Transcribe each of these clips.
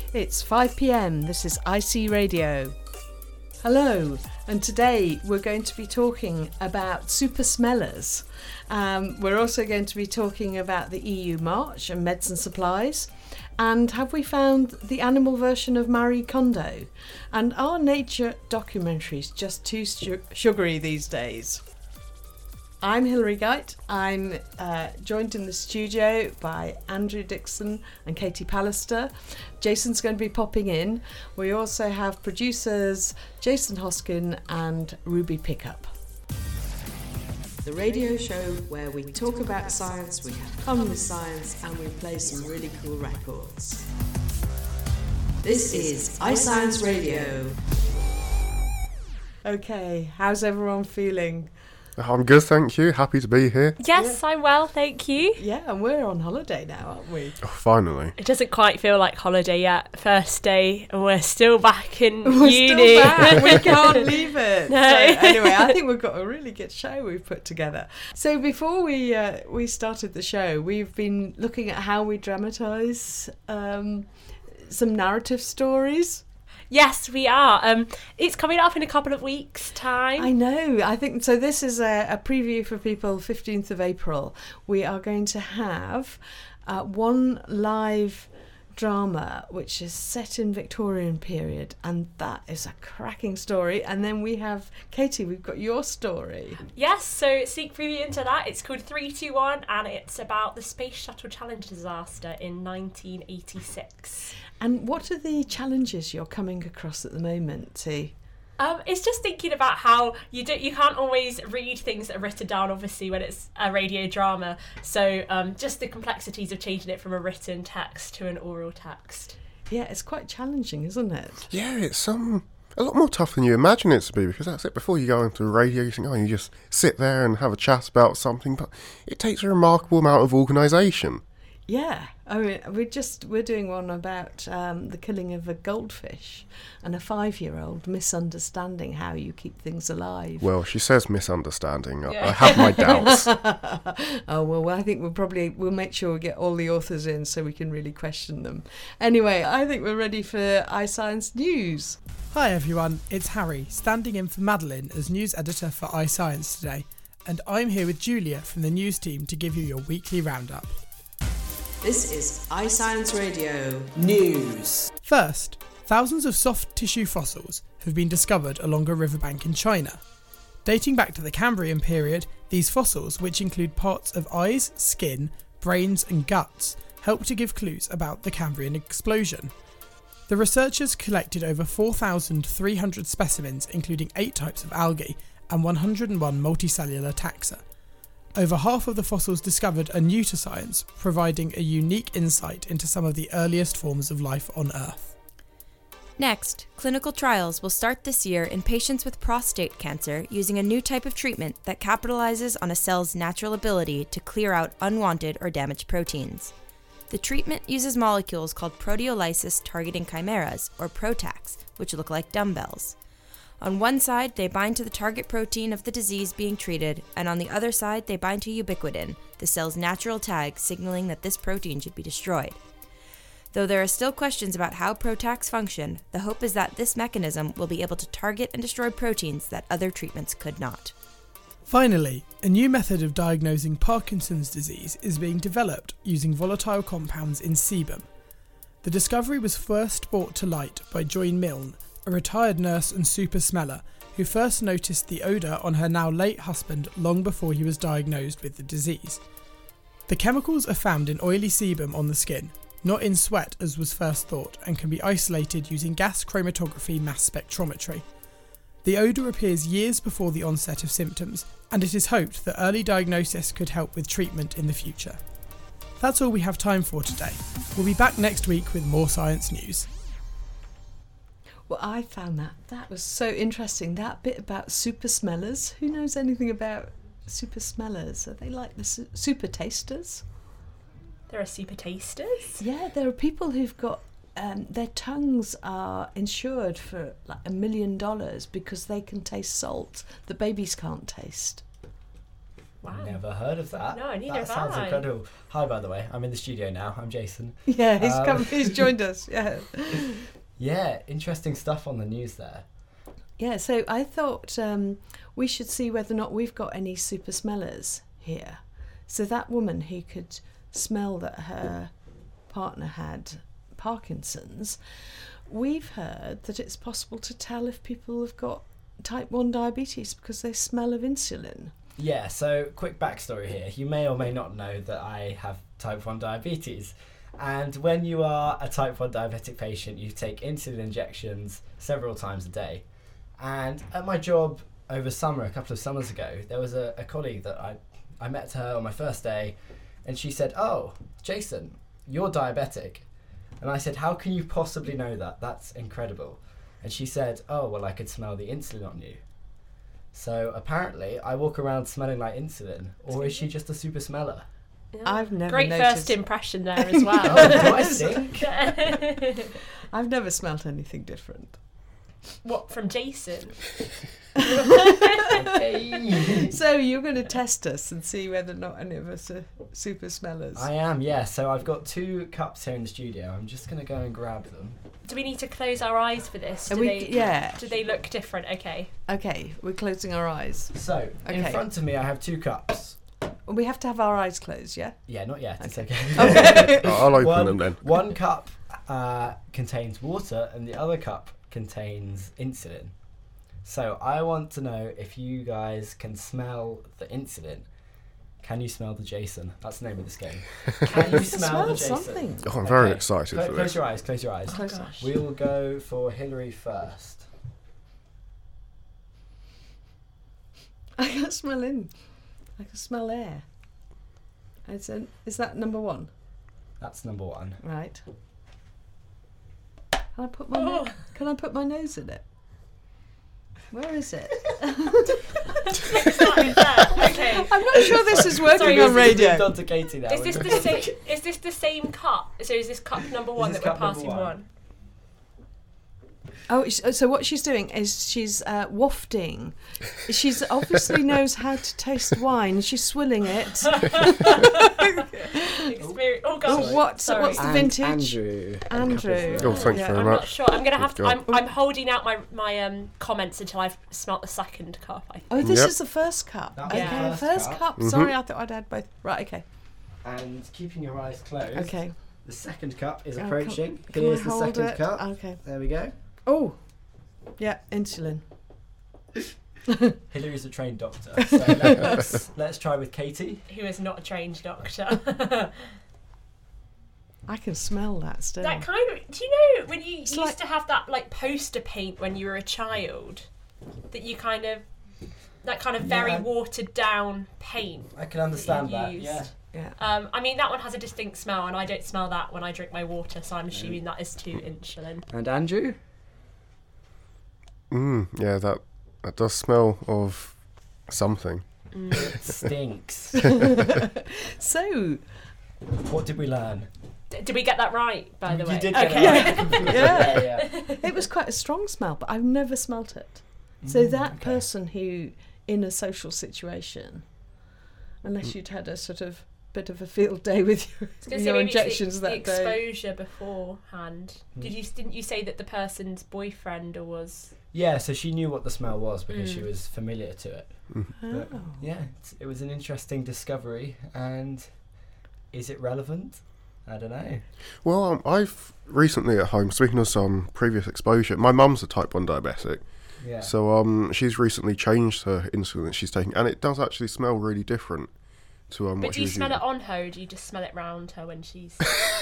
It's 5 p.m. This is IC Radio. Hello, and today we're going to be talking about super smellers. We're also going to be talking about the EU March and medicine supplies. And have we found the animal version of Marie Kondo? And are nature documentaries just too sugary these days? I'm Hilary Geit. I'm joined in the studio by Andrew Dixon and Katie Pallister. Jason's going to be popping in. We also have producers Jason Hoskin and Ruby Pickup. The radio show where we talk about science, we have fun with science, and we play some really cool records. This is iScience Radio. Okay, how's everyone feeling? I'm good, thank you. Happy to be here. Yes, I'm well, thank you. Yeah, and we're on holiday now, aren't we? Oh, finally. It doesn't quite feel like holiday yet. First day, and we're still back in we're uni. Still back. We can't leave it. No. So anyway, I think we've got a really good show we've put together. So before we started the show, we've been looking at how we dramatise some narrative stories. Yes, we are. It's coming up in a couple of weeks' time. I know. I think so. This is a preview for people. 15th of April. We are going to have one live drama which is set in Victorian period, and that is a cracking story. And then we have Katie. We've got your story. Yes. So sneak preview into that. It's called 321, and it's about the Space Shuttle Challenge disaster in 1986. And what are the challenges you're coming across at the moment, T? It's just thinking about how you can't always read things that are written down, obviously, when it's a radio drama. So just the complexities of changing it from a written text to an oral text. Yeah, it's quite challenging, isn't it? Yeah, it's a lot more tough than you imagine it to be, because that's it. Before you go into radio, you think, you just sit there and have a chat about something, but it takes a remarkable amount of organisation. Yeah, I mean, we're doing one about the killing of a goldfish and a 5-year-old misunderstanding how you keep things alive. Well, she says misunderstanding. Yeah. I have my doubts. Oh, well, I think we'll make sure we get all the authors in so we can really question them. Anyway, I think we're ready for iScience News. Hi everyone, it's Harry, standing in for Madeline as news editor for iScience today. And I'm here with Julia from the news team to give you your weekly roundup. This is iScience Radio News. First, thousands of soft tissue fossils have been discovered along a riverbank in China. Dating back to the Cambrian period, these fossils, which include parts of eyes, skin, brains and guts, help to give clues about the Cambrian explosion. The researchers collected over 4,300 specimens, including 8 types of algae and 101 multicellular taxa. Over half of the fossils discovered are new to science, providing a unique insight into some of the earliest forms of life on Earth. Next, clinical trials will start this year in patients with prostate cancer using a new type of treatment that capitalizes on a cell's natural ability to clear out unwanted or damaged proteins. The treatment uses molecules called proteolysis targeting chimeras, or PROTACs, which look like dumbbells. On one side, they bind to the target protein of the disease being treated, and on the other side, they bind to ubiquitin, the cell's natural tag signaling that this protein should be destroyed. Though there are still questions about how PROTACs function, the hope is that this mechanism will be able to target and destroy proteins that other treatments could not. Finally, a new method of diagnosing Parkinson's disease is being developed using volatile compounds in sebum. The discovery was first brought to light by Joy Milne, a retired nurse and super smeller who first noticed the odour on her now late husband long before he was diagnosed with the disease. The chemicals are found in oily sebum on the skin, not in sweat as was first thought, and can be isolated using gas chromatography mass spectrometry. The odour appears years before the onset of symptoms, and it is hoped that early diagnosis could help with treatment in the future. That's all we have time for today. We'll be back next week with more science news. Well, I found that was so interesting. That bit about super smellers. Who knows anything about super smellers? Are they like the super tasters? There are super tasters? Yeah, there are people who've got their tongues are insured for like $1 million because they can taste salt that babies can't taste. Wow. never heard of that. No, neither That have sounds I. incredible. Hi, by the way. I'm in the studio now. I'm Jason. Yeah, he's Um, come. He's joined us. Yeah. Yeah, interesting stuff on the news there. Yeah, so I thought we should see whether or not we've got any super smellers here. So that woman who could smell that her partner had Parkinson's, we've heard that it's possible to tell if people have got type 1 diabetes because they smell of insulin. Yeah, so quick backstory here. You may or may not know that I have type 1 diabetes. And when you are a type 1 diabetic patient, you take insulin injections several times a day. And at my job over summer, a couple of summers ago, there was a colleague that I met her on my first day, and she said, "Oh, Jason, you're diabetic." And I said, "How can you possibly know that? That's incredible." And she said, "Oh, well, I could smell the insulin on you." So apparently I walk around smelling like insulin, or is she just a super smeller? Yeah. I've never Great noticed. first impression there as well. Oh, do I think? I've never smelt anything different. What, from Jason? Okay. So you're going to test us and see whether or not any of us are super smellers. I am, yeah. So I've got 2 cups here in the studio. I'm just going to go and grab them. Do we need to close our eyes for this? Do yeah. Do they look different? Okay. Okay, we're closing our eyes. So, in Okay. front of me I have 2 cups. We have to have our eyes closed, yeah? Yeah, not yet. It's okay. Okay. I'll open them then. One cup contains water and the other cup contains insulin. So I want to know if you guys can smell the insulin. Can you smell the Jason? That's the name of this game. Can you smell the Jason? something. Oh, I'm very Okay. excited for Close this. your eyes, close your eyes. Close Oh, up. gosh. We will go for Hillary first. I can smell in. I can smell air. Is that number 1? That's number 1. Right. Can I put my Oh. Can I put my nose in it? Where is it? Okay. I'm not sure this is working Sorry, on radio. Done to Katie now. Is this the same? Is this the same cup? So is this cup number 1 This that is we're cup number passing one. on? Oh, so what she's doing is she's wafting. She's obviously knows how to taste wine. She's swilling it. Experience. Oh Oh, gosh. what's Sorry. the vintage? Andrew. Andrew. Oh, thanks Yeah, very I'm much. not sure. I'm gonna have to. God. I'm holding out my comments until I've smelt the second cup. I think. Oh, this Yep. is the first cup. That was the Okay, first first cup. cup. Mhm. Sorry, I thought I'd had both. Right, okay. And keeping your eyes closed. Okay. The second cup is Oh, approaching. Can Here's I the hold second it? cup. Okay. There we go. Oh, yeah, insulin. Hillary's a trained doctor. So let's try with Katie. Who is not a trained doctor. I can smell that still. That kind of. Do you know when you used like- to have that like poster paint when you were a child? That you kind of. That kind of very Yeah. watered down paint. I can understand that. used. Yeah. Yeah. I mean, that one has a distinct smell, and I don't smell that when I drink my water, so I'm assuming that is too insulin. And Andrew? Yeah, that does smell of something. It stinks. So, What did we learn? Did we get that right, by the way? You did get Okay. it right. Yeah. yeah. it was quite a strong smell, but I've never smelt it. So that okay. person who, in a social situation, unless you'd had a sort of bit of a field day with I was gonna say your maybe it's injections the that day. exposure beforehand. Didn't you say that the person's boyfriend or was? Yeah, so she knew what the smell was because she was familiar to it. Oh. But yeah, it was an interesting discovery. And is it relevant? I don't know. Well, I've recently at home, speaking of some previous exposure, my mum's a type 1 diabetic. Yeah. So she's recently changed her insulin that she's taking, and it does actually smell really different to But what do she you was smell using. it on her, or do you just smell it round her when she's?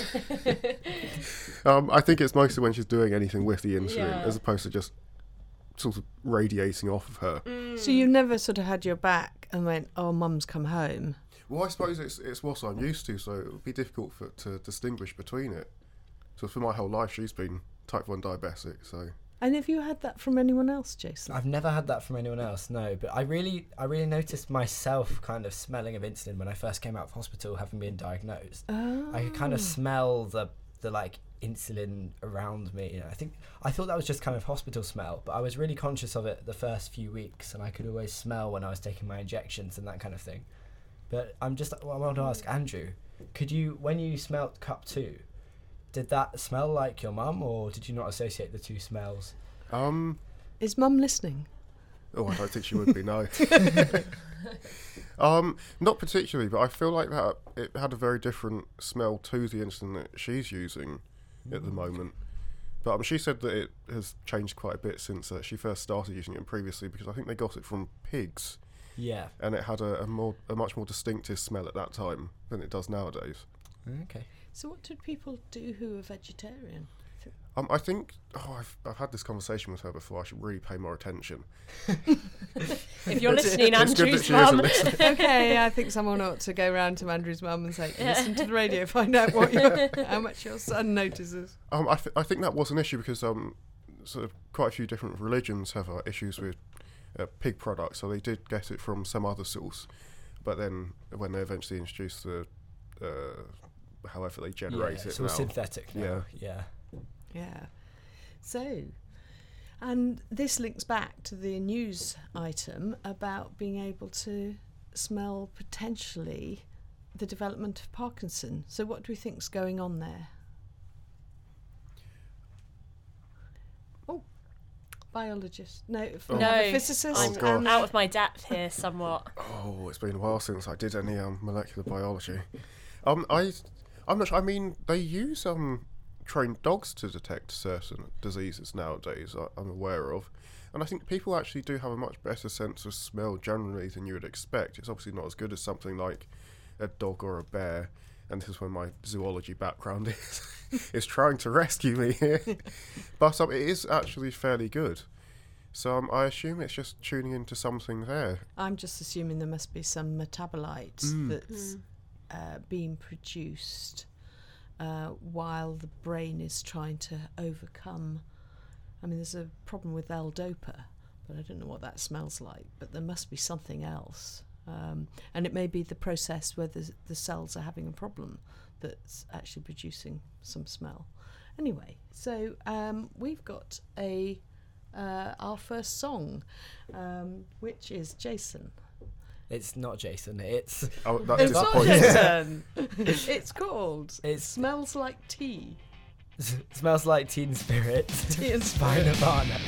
I think it's mostly when she's doing anything with the insulin, Yeah. as opposed to just sort of radiating off of her. So you never sort of had your back and went, "Oh, Mum's come home." Well, I suppose it's what I'm used to, so it would be difficult to distinguish between it. So for my whole life, she's been type 1 diabetic, so... And have you had that from anyone else, Jason? I've never had that from anyone else, no. But I really noticed myself kind of smelling of insulin when I first came out of hospital, having been diagnosed. Oh. I could kind of smell the like insulin around me. You know, I thought that was just kind of hospital smell, but I was really conscious of it the first few weeks, and I could always smell when I was taking my injections and that kind of thing. But I want to ask Andrew, when you smelt cup 2, did that smell like your mum, or did you not associate the two smells? Is Mum listening? Oh, I don't think she would be, no. Not particularly, but I feel like that it had a very different smell to the insulin that she's using at the moment. But she said that it has changed quite a bit since she first started using it previously, because I think they got it from pigs. Yeah. And it had a much more distinctive smell at that time than it does nowadays. Okay. So what did people do who are vegetarian? I think I've had this conversation with her before. I should really pay more attention. If you're listening, it's good that Andrew's she isn't mum. listening. Okay, I think someone ought to go round to Andrew's mum and say, listen to the radio, find out how much your son notices. I think that was an issue because sort of quite a few different religions have issues with pig products, so they did get it from some other source. But then when they eventually introduced the however they generate it it's all now. synthetic now. Yeah. Yeah. So, and this links back to the news item about being able to smell potentially the development of Parkinson. So what do we think's going on there? Oh, biologist. No, physicist. I'm gosh. out of my depth here somewhat. Oh, it's been a while since I did any molecular biology. I'm not sure. I mean, they use trained dogs to detect certain diseases nowadays, I'm aware of. And I think people actually do have a much better sense of smell generally than you would expect. It's obviously not as good as something like a dog or a bear. And this is where my zoology background is trying to rescue me here. But it is actually fairly good. So I assume it's just tuning into something there. I'm just assuming there must be some metabolites that's being produced while the brain is trying to overcome. I mean, there's a problem with L-DOPA, but I don't know what that smells like. But there must be something else. And it may be the process where the cells are having a problem that's actually producing some smell. Anyway, so we've got our first song, which is Jason. It's not Jason, it's... Oh, that's It's not disappointing. Jason. It's called It Smells Like Tea. Smells Like Teen Spirit Tea and by Spirit. Nirvana.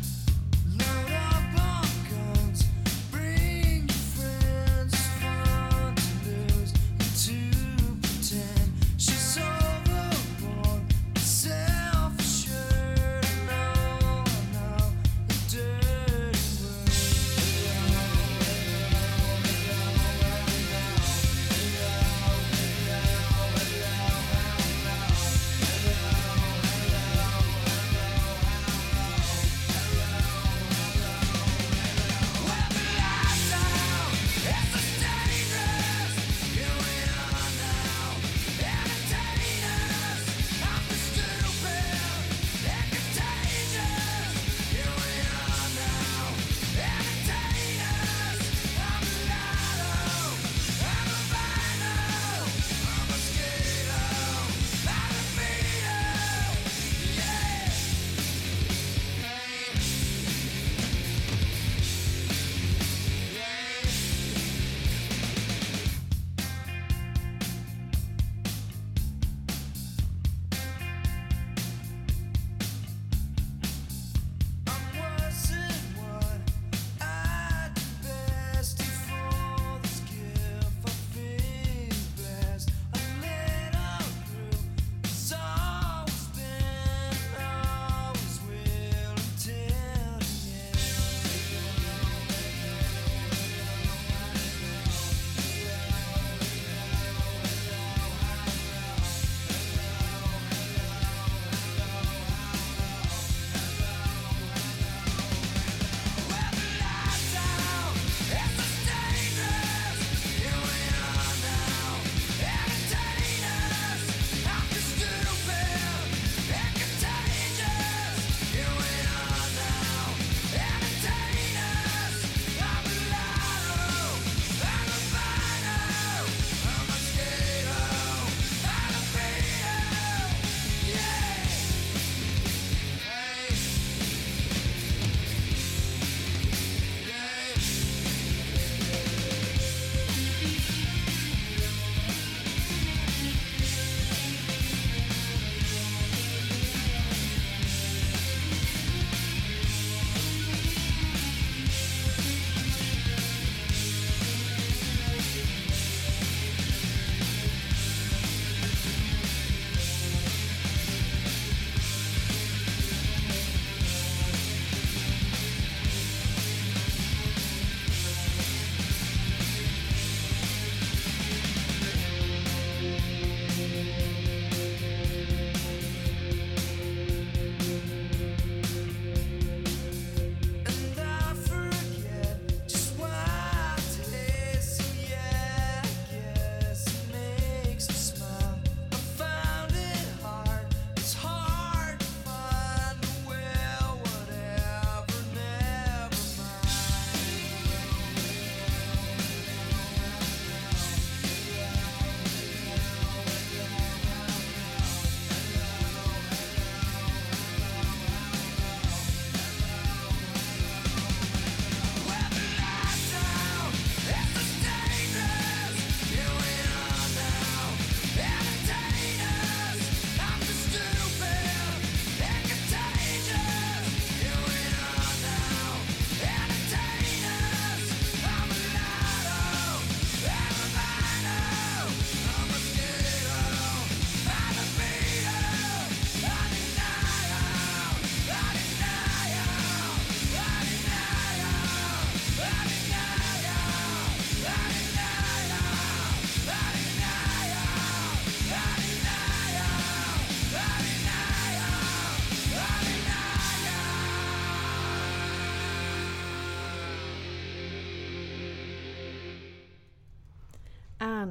Load up on guns, bring your friends, fun.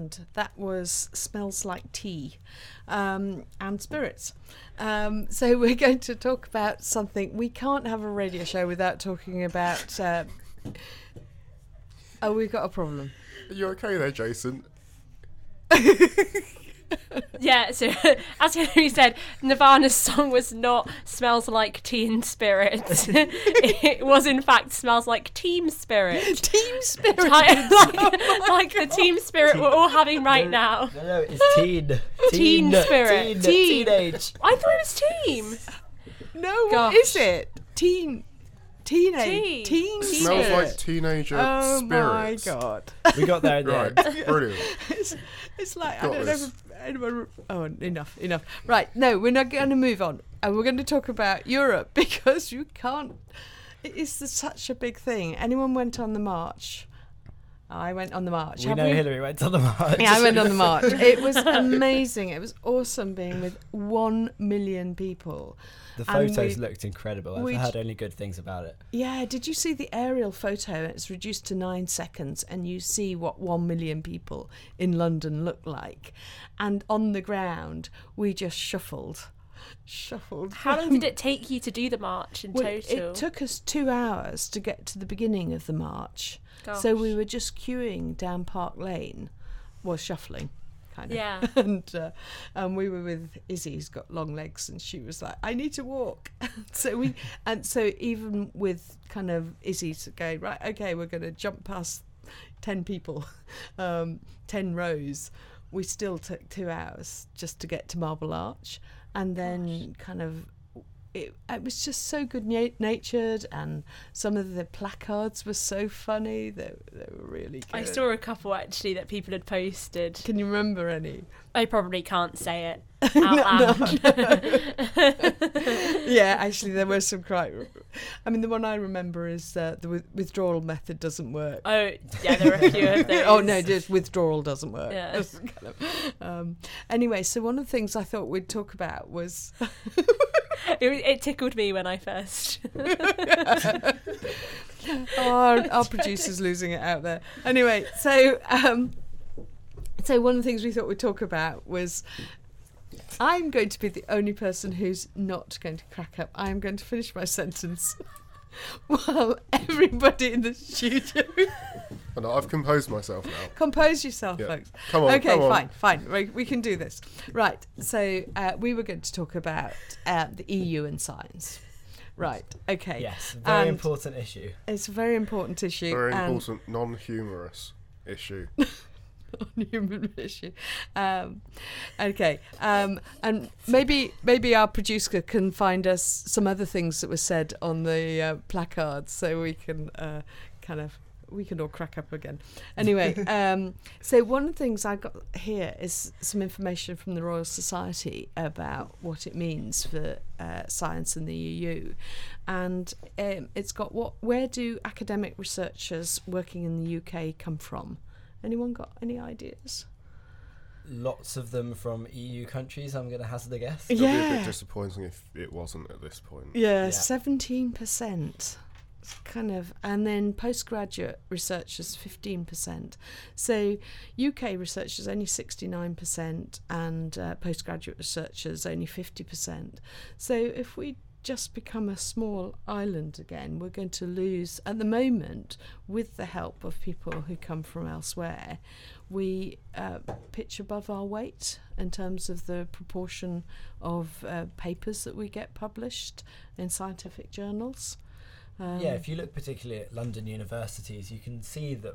and that was Smells Like Tea and Spirits. So we're going to talk about something. We can't have a radio show without talking about... oh, we've got a problem. Are you okay there, Jason? Yeah, so as Hilary said, Nirvana's song was not Smells Like Teen Spirit. It was in fact Smells Like Team Spirit. Team Spirit. like the team spirit we're all having right now. No, it's teen. Teen spirit. Teen. Teenage. I thought it was team. No, Gosh. what is it? Teenage. Teen Smells Spirit. like teenager Oh spirits. my god. We got there in the Right, end. brilliant. It's like, Got I don't this. know if anyone... Oh, enough. Right, no, we're not going to move on. And we're going to talk about Europe because you can't... It is such a big thing. Anyone went on the march? I went on the march. We Have know Hilary went on the march. Yeah, I went on the march. It was amazing. It was awesome being with 1 million people. The And photos looked incredible. we I've heard only good things about it. Yeah, did you see the aerial photo? It's reduced to 9 seconds and you see what 1 million people in London look like. And on the ground, we just shuffled. How long did it take you to do the march in Well, total? it took us 2 hours to get to the beginning of the march. Gosh. So we were just queuing down Park Lane, well, shuffling. Kind of. Yeah. And we were with Izzy, who's got long legs, and she was like, "I need to walk." So even with kind of Izzy going, right, okay, we're going to jump past 10 people, 10 rows. We still took 2 hours just to get to Marble Arch, and then kind of. It was just so good natured, and some of the placards were so funny. They were really good. I saw a couple actually that people had posted. Can you remember any? I probably can't say it out loud. Yeah, actually, there were some quite. I mean, the one I remember is the withdrawal method doesn't work. Oh, yeah, there are a few of those. Oh no, just withdrawal doesn't work. Yeah. Just kind of, anyway, so one of the things I thought we'd talk about was. It tickled me when I first. Our producer's losing it out there. Anyway, so one of the things we thought we'd talk about was I'm going to be the only person who's not going to crack up. I'm going to finish my sentence while everybody in the studio... Oh, no, I've composed myself now. Compose yourself, Yeah. folks. Come on, Okay, come on. fine. We can do this. Right, so we were going to talk about the EU and science. Right, okay. Yes, very And important issue. It's a very important issue. Very and important, non-humorous issue. non-human issue. Okay, and maybe our producer can find us some other things that were said on the placards, so we can we can all crack up again. Anyway, so one of the things I got here is some information from the Royal Society about what it means for science in the EU, and it's got where do academic researchers working in the UK come from? Anyone got any ideas? Lots of them from EU countries, I'm going to hazard a guess. It'll be a Yeah. bit disappointing if it wasn't at this point. Yeah, Yeah. 17%. Kind of, and then postgraduate researchers 15%. So UK researchers only 69%, and postgraduate researchers only 50%. So if we just become a small island again, we're going to lose. At the moment, with the help of people who come from elsewhere, we pitch above our weight in terms of the proportion of papers that we get published in scientific journals. Yeah, if you look particularly at London universities, you can see that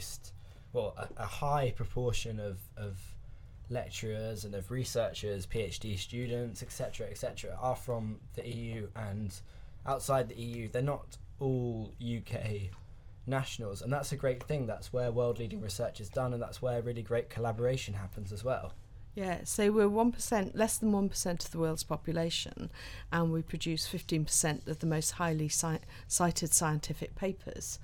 a high proportion of lecturers and of researchers, PhD students, etc., are from the EU, and outside the EU, they're not all UK nationals, and that's a great thing. That's where world-leading research is done, and that's where really great collaboration happens as well. Yeah, so we're 1%, less than 1% of the world's population, and we produce 15% of the most highly cited scientific papers,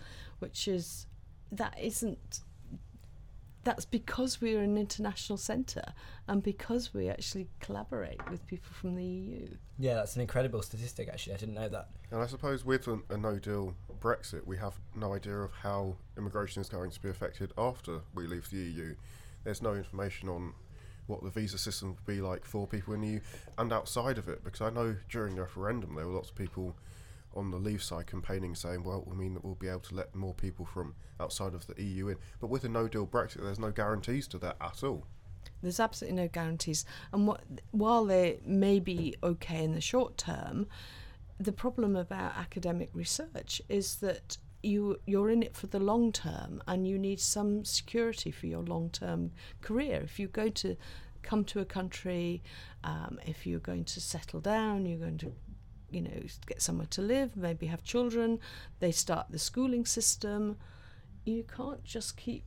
that's because we're an international centre and because we actually collaborate with people from the EU. Yeah, that's an incredible statistic, actually. I didn't know that. And I suppose with a no-deal Brexit, we have no idea of how immigration is going to be affected after we leave the EU. there's no information on what the visa system would be like for people in the EU and outside of it, because I know during the referendum there were lots of people on the Leave side campaigning saying, well, we mean that we'll be able to let more people from outside of the EU in. But with a no-deal Brexit, there's no guarantees to that at all. There's absolutely no guarantees. And while they may be okay in the short term, the problem about academic research is that you're in it for the long term, and you need some security for your long-term career. If you go to come to a country, if you're going to settle down, you're going to get somewhere to live, maybe have children, they start the schooling system. You can't just keep,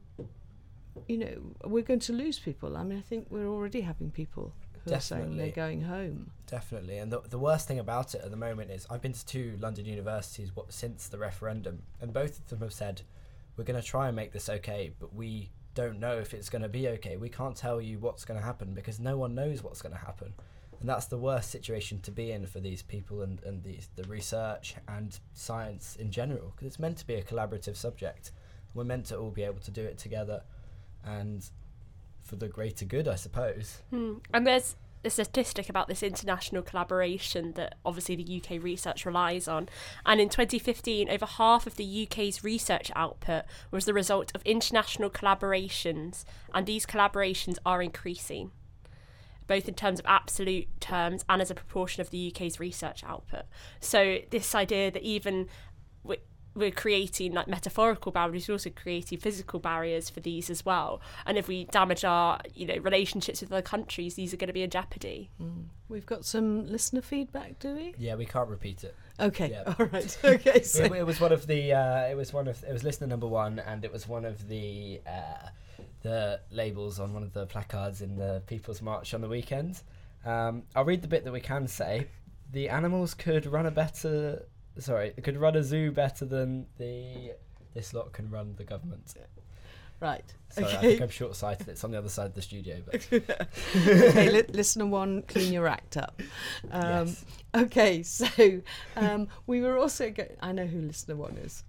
we're going to lose people. I mean, I think we're already having people who are saying they're going home. Definitely. And the worst thing about it at the moment is I've been to 2 London universities since the referendum, and both of them have said, we're going to try and make this okay, but we don't know if it's going to be okay. We can't tell you what's going to happen because no one knows what's going to happen. And that's the worst situation to be in for these people and the research and science in general, because it's meant to be a collaborative subject. We're meant to all be able to do it together and for the greater good, I suppose. And there's a statistic about this international collaboration that obviously the UK research relies on. And in 2015, over half of the UK's research output was the result of international collaborations, and these collaborations are increasing, both in terms of absolute terms and as a proportion of the UK's research output. So this idea that even we're creating like metaphorical barriers, we're also creating physical barriers for these as well. And if we damage our relationships with other countries, these are going to be in jeopardy. We've got some listener feedback, do we? Yeah, we can't repeat it. Okay, yeah. All right. Okay, so it was one of the it was listener number 1, and it was one of the labels on one of the placards in the People's March on the weekend. I'll read the bit that we can say. The animals could run could run a zoo better than this lot can run the government. Right. Sorry, okay. I think I'm short-sighted. It's on the other side of the studio. But okay, listener 1, clean your act up. Yes. Okay, so we were also I know who listener 1 is.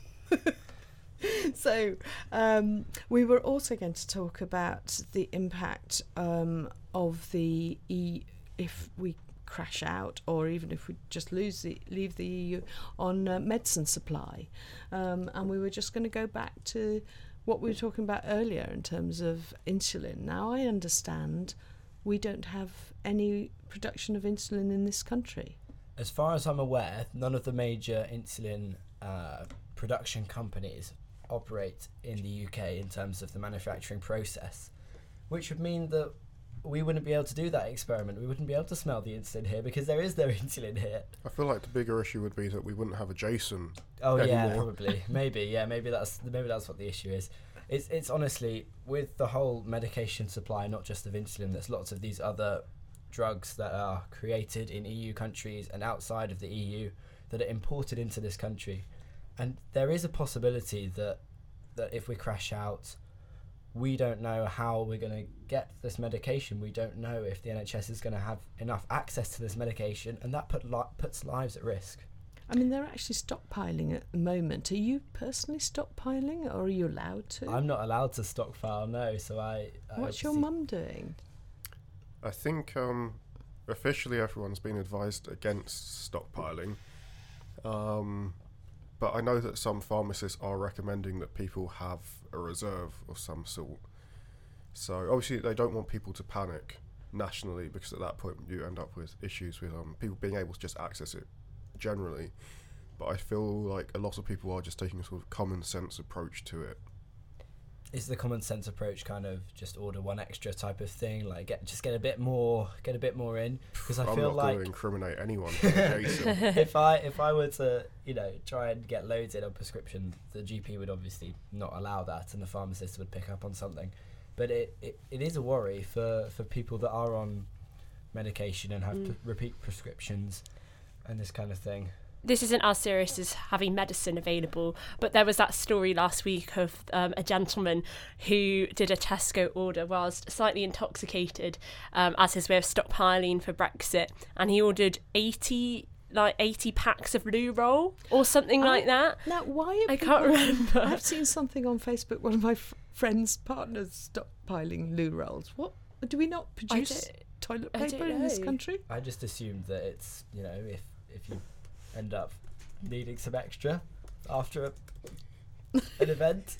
So we were also going to talk about the impact of if we crash out, or even if we just leave the EU, on medicine supply, and we were just going to go back to what we were talking about earlier in terms of insulin. Now I understand we don't have any production of insulin in this country. As far as I'm aware, none of the major insulin production companies operate in the UK in terms of the manufacturing process, which would mean that we wouldn't be able to do that experiment. We wouldn't be able to smell the insulin here because there is no insulin here. I feel like the bigger issue would be that we wouldn't have a Jason. Oh anymore. Yeah, probably. Maybe that's what the issue is. It's honestly, with the whole medication supply, not just of insulin, there's lots of these other drugs that are created in EU countries and outside of the EU that are imported into this country. And there is a possibility that if we crash out, we don't know how we're going to get this medication. We don't know if the NHS is going to have enough access to this medication, and that puts lives at risk. I mean, they're actually stockpiling at the moment. Are you personally stockpiling, or are you allowed to? I'm not allowed to stockpile, no. So What's your mum doing? I think officially everyone's been advised against stockpiling. But I know that some pharmacists are recommending that people have a reserve of some sort. So obviously they don't want people to panic nationally, because at that point you end up with issues with people being able to just access it generally. But I feel like a lot of people are just taking a sort of common sense approach to it. Is the common sense approach kind of just order one extra type of thing, like get a bit more in? Because I feel like I'm not going to incriminate anyone. Jason. if I were to try and get loads in on prescription, the GP would obviously not allow that, and the pharmacist would pick up on something. But it is a worry for people that are on medication and have repeat prescriptions and this kind of thing. This isn't as serious as having medicine available, but there was that story last week of a gentleman who did a Tesco order whilst slightly intoxicated as his way of stockpiling for Brexit, and he ordered 80 like 80 packs of loo roll or something like that. Now, why are I can't remember. I've seen something on Facebook. One of my friends' partners stockpiling loo rolls. What do we not produce toilet I don't paper in this know. country? I just assumed that it's, you know, if you end up needing some extra after an event.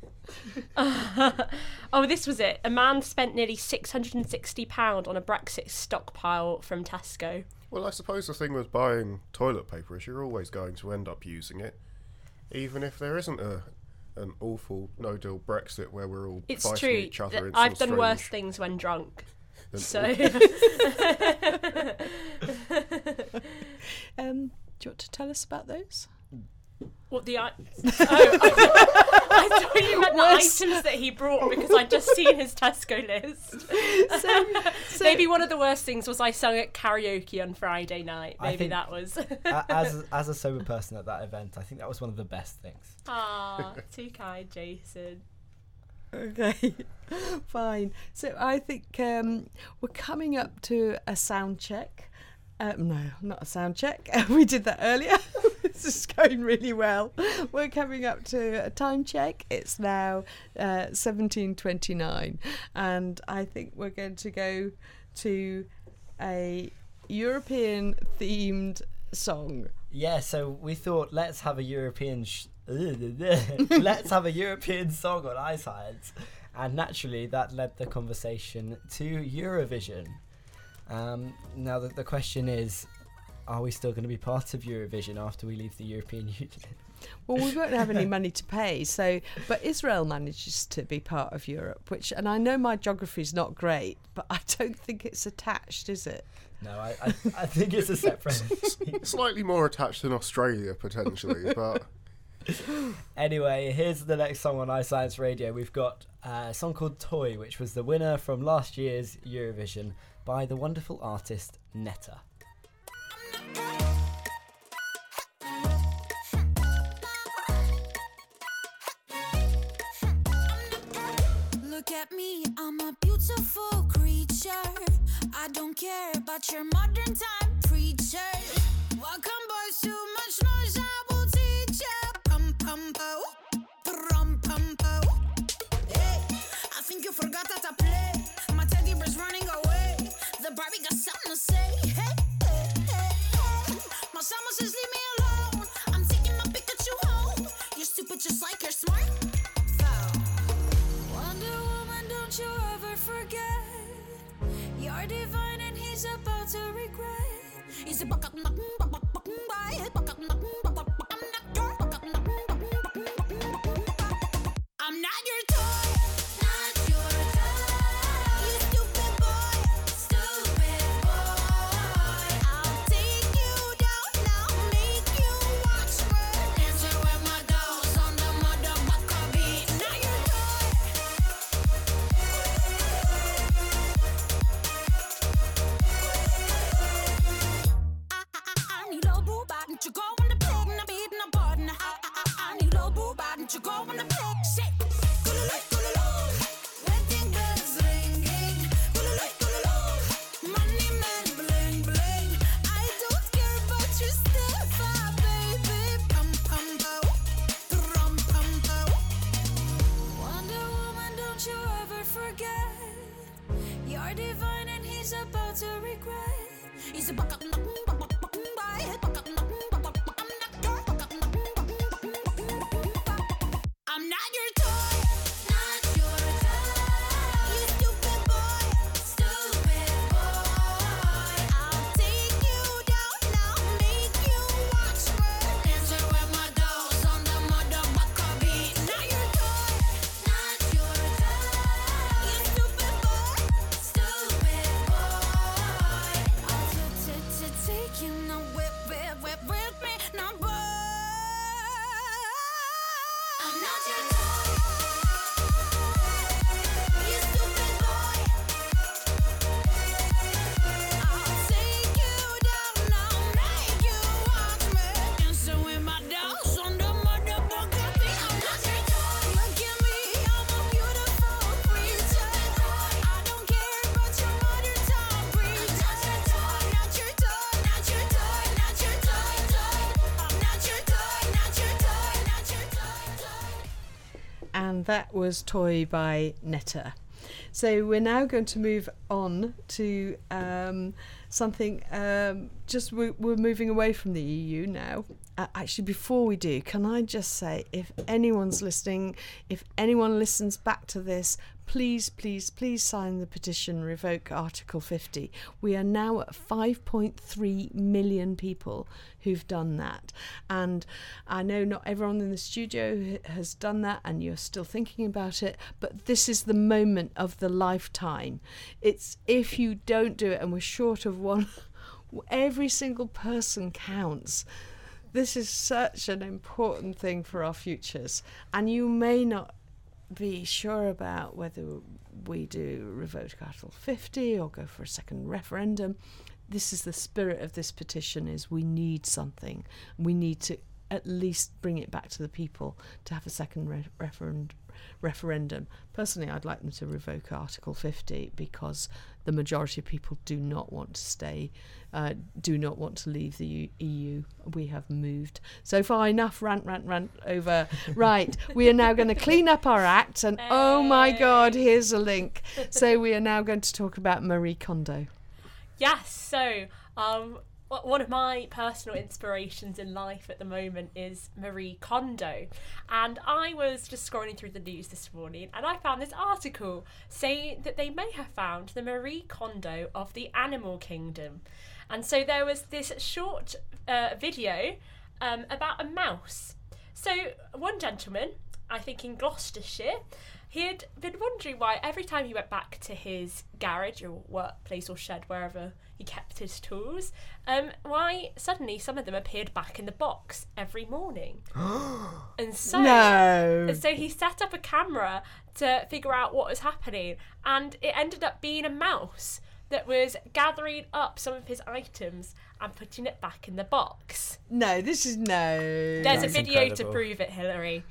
Oh, this was it. A man spent nearly £660 on a Brexit stockpile from Tesco. Well, I suppose the thing with buying toilet paper is you're always going to end up using it, even if there isn't an awful no-deal Brexit where we're all It's fighting true. each other. In I've some done worse strange- things when drunk. than So Do you want to tell us about those? what the I thought you meant the items that he brought, because I'd just seen his Tesco list. So Maybe one of the worst things was I sung at karaoke on Friday night. I Maybe think- that was. As a sober person at that event, I think that was one of the best things. Ah, too kind, Jason. Okay, fine. So I think we're coming up to a sound check. No, not a sound check. We did that earlier. This is going really well. We're coming up to a time check. It's now 17:29, and I think we're going to go to a European-themed song. Yeah, so we thought let's have a European let's have a European song on iScience, and naturally that led the conversation to Eurovision. Now the question is, are we still going to be part of Eurovision after we leave the European Union? Well, we won't have any money to pay, but Israel manages to be part of Europe, and I know my geography's not great, but I don't think it's attached, is it? No, I think it's a separate. Slightly more attached than Australia, potentially, but... Anyway, here's the next song on iScience Radio. We've got a song called Toy, which was the winner from last year's Eurovision by the wonderful artist Netta. Look at me, I'm a beautiful creature. I don't care about your modern time preacher. Welcome boys, too much noise, I will teach ya. Pum pum po, pum pum po. Hey, I think you forgot how to play. My teddy bear's running away. The Barbie got something to say. Hey, hey, hey, hey. My summer says leave me alone. I'm taking my Pikachu home. You're stupid just like you're smart. Wonder Woman, don't you ever forget. You're divine and he's about to regret. He's a I'm not your toy, not your toy. You stupid boy, I'll take you down, now make you watch me. Dancing with my dolls on the motherfucker beat. Not your toy. I need low boo bot, don't you go on the pig, and I'm beating a button. I need low boo bot, don't you go on the pig, shit. Wedding bells ringing, money man bling bling. I don't care about your stuff, baby. Pum pum po, rum pum po. Wonder Woman, don't you ever forget. You're divine and he's about to regret. He's a I'm not your toy, not your toy. You stupid boy, I'll take you down, now make you watch me. Dancing with my dolls on the motherfucker beat. Not your toy, not your toy. You stupid boy, I'll take you now with me, now boy. I'm not your toy. You stupid boy. I'll take you down, now make you watch me. Dancing with my dolls on the motherfucker beat. I'm not your toy. Look at me, I'm a beautiful creature. I don't care about your modern time preacher. Not your toy, not your toy, not your toy, not and that was Toy by Netta. So we're now going to move on to something, we're moving away from the EU now. Actually, before we do, can I just say, if anyone's listening, if anyone listens back to this, please, please, please sign the petition, revoke Article 50. We are now at 5.3 million people who've done that. And I know not everyone in the studio has done that, and you're still thinking about it, but this is the moment of the lifetime. It's if you don't do it, and we're short of one, every single person counts. This is such an important thing for our futures, and you may not be sure about whether we do revoke Article 50 or go for a second referendum. This is the spirit of this petition: is we need something. We need to at least bring it back to the people to have a second referendum. Personally, I'd like them to revoke Article 50 because the majority of people do not want to stay, do not want to leave the EU. We have moved. So far, enough rant over. Right, we are now going to clean up our act, and oh my God, here's a link. So we are now going to talk about Marie Kondo. Yes, so one of my personal inspirations in life at the moment is Marie Kondo. And I was just scrolling through the news this morning, and I found this article saying that they may have found the Marie Kondo of the animal kingdom. And so there was this short video about a mouse. So one gentleman, I think in Gloucestershire, he had been wondering why every time he went back to his garage or workplace or shed, wherever he kept his tools, why suddenly some of them appeared back in the box every morning. And so he set up a camera to figure out what was happening, and it ended up being a mouse that was gathering up some of his items and putting it back in the box. There's a video incredible to prove it, Hilary.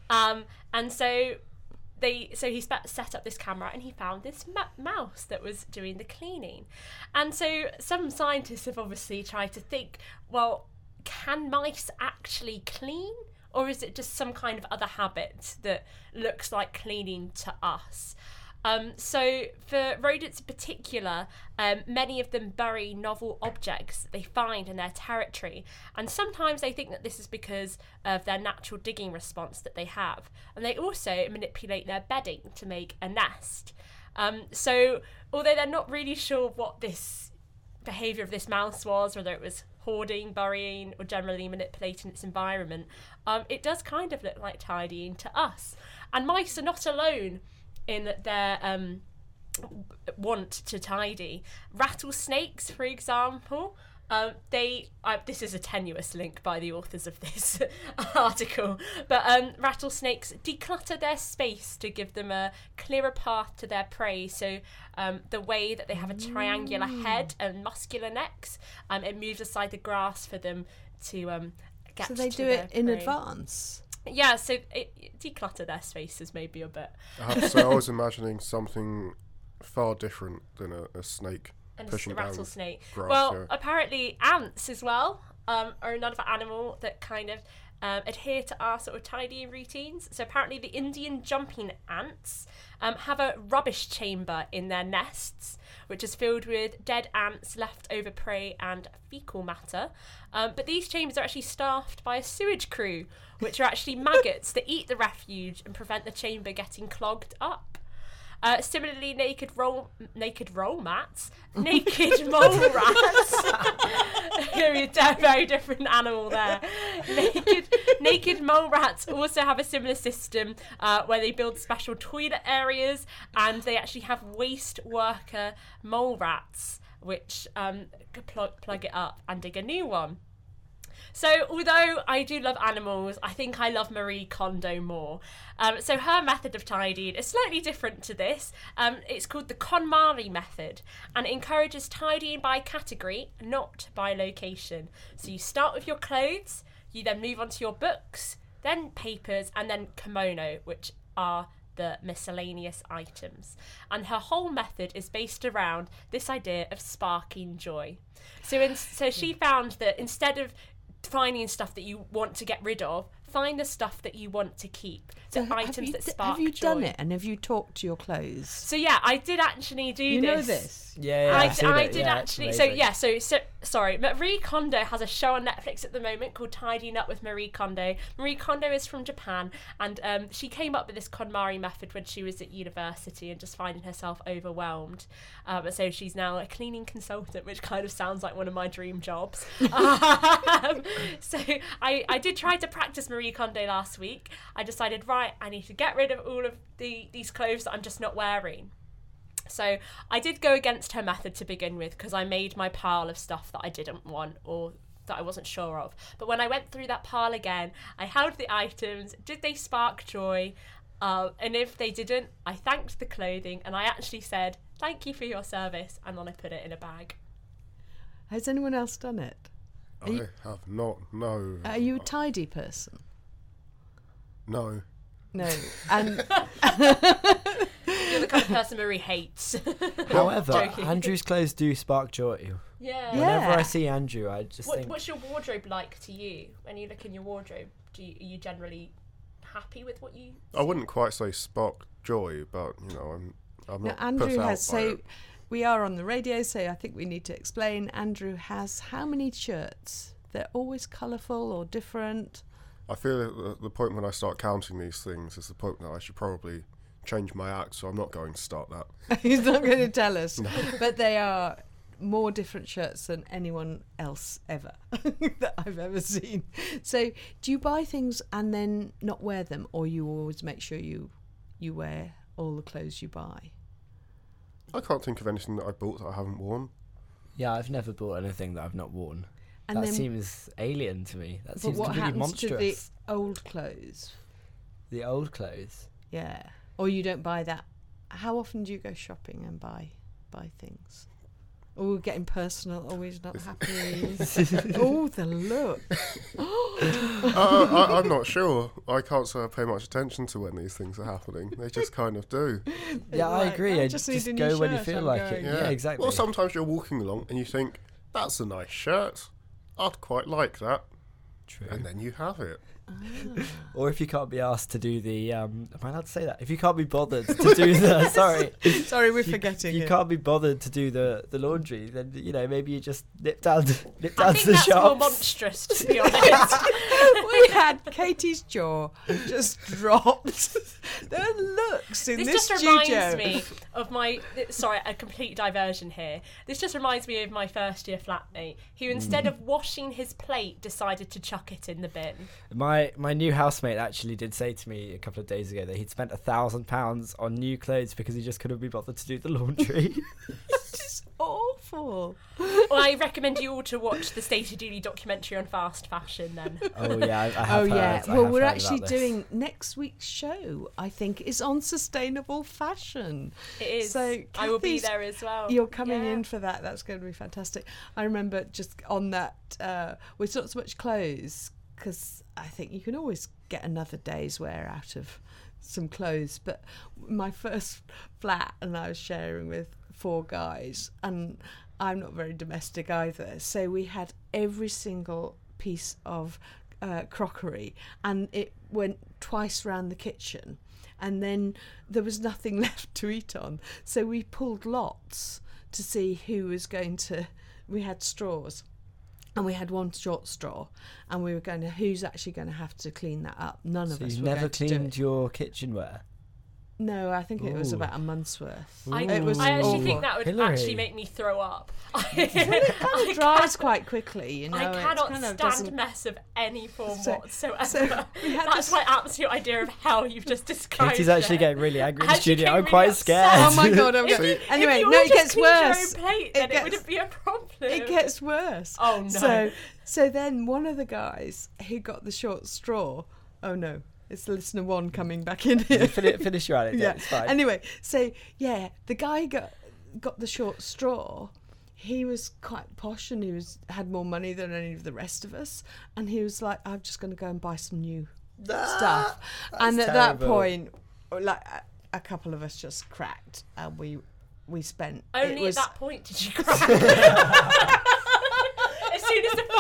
And so he set up this camera, and he found this mouse that was doing the cleaning. And so some scientists have obviously tried to think, well, can mice actually clean? Or is it just some kind of other habit that looks like cleaning to us? So for rodents in particular, many of them bury novel objects that they find in their territory, and sometimes they think that this is because of their natural digging response that they have, and they also manipulate their bedding to make a nest. So although they're not really sure what this behaviour of this mouse was, whether it was hoarding, burying, or generally manipulating its environment, it does kind of look like tidying to us. And mice are not alone in their want to tidy. Rattlesnakes, for example, this is a tenuous link by the authors of this article, but rattlesnakes declutter their space to give them a clearer path to their prey. So the way that they have a triangular head and muscular necks, it moves aside the grass for them to get to their prey. So they do it in advance? Yeah, so declutter their spaces maybe a bit. So I was imagining something far different than a snake And pushing a down rattlesnake. grass. Well, apparently ants as well are another animal that kind of adhere to our sort of tidying routines. So apparently the Indian jumping ants have a rubbish chamber in their nests, which is filled with dead ants, leftover prey and fecal matter. But these chambers are actually staffed by a sewage crew, which are actually maggots that eat the refuge and prevent the chamber getting clogged up. Similarly, naked mole rats, very different animal there. Naked mole rats also have a similar system where they build special toilet areas, and they actually have waste worker mole rats, which plug it up and dig a new one. So although I do love animals, I think I love Marie Kondo more. So her method of tidying is slightly different to this. It's called the KonMari method, and it encourages tidying by category, not by location. So you start with your clothes, you then move on to your books, then papers, and then kimono, which are the miscellaneous items. And her whole method is based around this idea of sparking joy. So she found that instead of finding stuff that you want to get rid of, find the stuff that you want to keep, the So items that spark Have you joy. done it, and have you talked to your clothes? So yeah, I did actually do You this. know this. Yeah, I I've seen I it, did yeah, actually. it's So amazing. yeah, so sorry. Marie Kondo has a show on Netflix at the moment called Tidying Up with Marie Kondo. Marie Kondo is from Japan, and she came up with this KonMari method when she was at university and just finding herself overwhelmed. So she's now a cleaning consultant, which kind of sounds like one of my dream jobs. So I did try to practice Marie Kondo last week. I decided, right, I need to get rid of all of these clothes that I'm just not wearing. So I did go against her method to begin with, because I made my pile of stuff that I didn't want or that I wasn't sure of. But when I went through that pile again, I held the items. Did they spark joy? And if they didn't, I thanked the clothing, and I actually said, thank you for your service, and then I put it in a bag. Has anyone else done it? I have not. No. Are you a tidy person? No. No. And You're the kind of person Marie hates. However, Joking. Andrew's clothes do spark joy. Yeah. Whenever Yeah. I see Andrew, I just think... What's your wardrobe like to you? When you look in your wardrobe, are you generally happy with what you... I wouldn't quite say spark joy, but I'm now not Andrew put out has. by So it. we are on the radio, so I think we need to explain. Andrew has how many shirts? They're always colourful or different. I feel that the point when I start counting these things is the point that I should probably change my act, so I'm not going to start that. He's not going to tell us, but they are more different shirts than anyone else ever that I've ever seen. So do you buy things and then not wear them, or you always make sure you wear all the clothes you buy? I can't think of anything that I bought that I haven't worn. Yeah, I've never bought anything that I've not worn. And That then, seems alien to me. That but seems what completely happens monstrous. to the old clothes? The old clothes. Yeah, or you don't buy that. How often do you go shopping and buy things? Oh, we're getting personal. Oh, he's not happy. Oh, the look. I'm not sure. I can't say I pay much attention to when these things are happening. They just kind of do. Yeah, I Like, agree. I I just just need a new go when you shirt, feel I'm like going. it. Yeah, exactly. Well, sometimes you're walking along and you think, that's a nice shirt. I'd quite like that. True. And then you have it. Or if you can't be asked to do the, am I allowed to say that? If you can't be bothered to do the, sorry, Sorry, we're you, forgetting you it. can't be bothered to do the laundry, then maybe you just nip down I to think the that's more shops. monstrous, to be honest. We had Katie's jaw just dropped. There are looks in This this just studio. reminds me of my... Sorry, a complete diversion here. This just reminds me of my first year flatmate, who instead of washing his plate decided to chuck it in the bin. My new housemate actually did say to me a couple of days ago that he'd spent £1,000 on new clothes because he just couldn't be bothered to do the laundry. It's awful. Well, I recommend you all to watch the Stacey Dooley documentary on fast fashion then. Oh yeah, I have Oh heard, yeah. I Well, have we're heard actually about this. doing next week's show. I think is on sustainable fashion. It is. So I will be Kathy's- there as well. You're coming Yeah. in for that. That's going to be fantastic. I remember just on that. Well, it's not so much clothes because I think you can always get another day's wear out of some clothes. But my first flat, and I was sharing with 4 guys, and I'm not very domestic either. So we had every single piece of crockery, and it went twice round the kitchen, and then there was nothing left to eat on. So we pulled lots to see who was going to. We had straws. And we had one short straw, and we were going to, who's actually going to have to clean that up? None of So us you were never going to do cleaned it. your kitchenware? No, I think it was Ooh. about a month's worth. I It was actually awful. think that would Hillary. actually make me throw up. It kind of dries quite quickly, you know. I it cannot kind of stand doesn't- mess of any form So- whatsoever. so we had That's this- my absolute idea of hell you've just described. Katie's actually it. getting really angry in the Actually studio. getting I'm really quite upset. scared. Oh my god! I'm If going. you, Anyway, if you no, all it just gets cleaned your worse. own plate, It then it gets- wouldn't be a problem. It gets worse. Oh no! So then one of the guys who got the short straw. Oh no! It's listener 1 coming back in here. Finish your anecdote. Yeah. It's fine. Anyway, so yeah, the guy got the short straw. He was quite posh, and he had more money than any of the rest of us. And he was like, "I'm just going to go and buy some new stuff." And at that terrible. point, like a couple of us just cracked, and we spent. Only it was, at that point did you cry. As soon as the